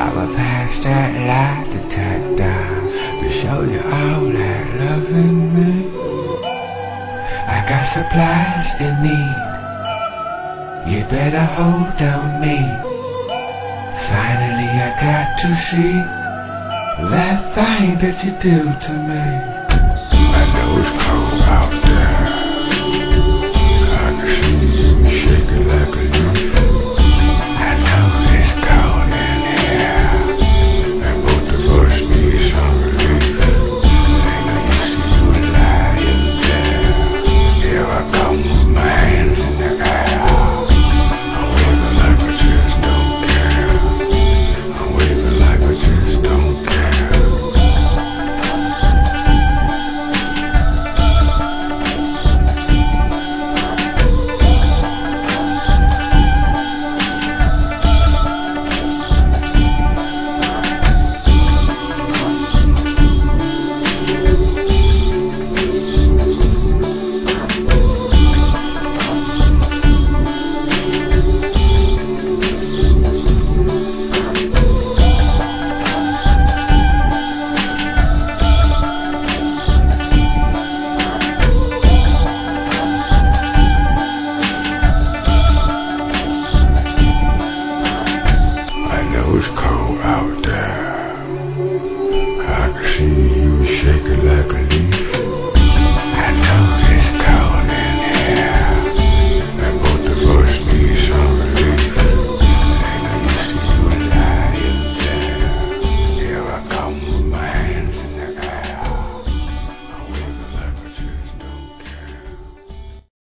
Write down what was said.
I'ma pass that lie detector to show you all that love in me. I got supplies in need, you better hold on me. Finally I got to see that thing that you do to me. I know it's cold out there, I can see you shaking like a leaf. I know it's cold in here, and both of us need some relief. Ain't no use to you lying there. Here I come with my hands in the air. I'm waving like I just don't care. I'm waving like I just don't care. It's cold out there, I can see you shaking like a